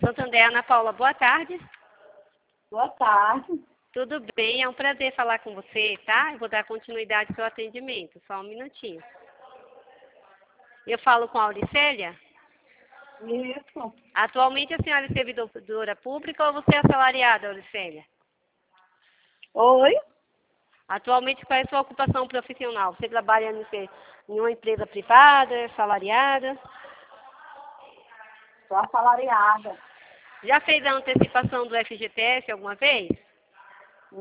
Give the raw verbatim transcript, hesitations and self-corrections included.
Santander, Ana Paula, boa tarde. Boa tarde. Tudo bem? É um prazer falar com você, tá? Eu vou dar continuidade ao seu atendimento, só um minutinho. Eu falo com a Auricélia? Isso. Atualmente a senhora é servidora pública ou você é assalariada, Auricélia? Oi? Atualmente, qual é a sua ocupação profissional? Você trabalha em uma empresa privada, assalariada? Sou assalariada. Já fez a antecipação do F G T S alguma vez?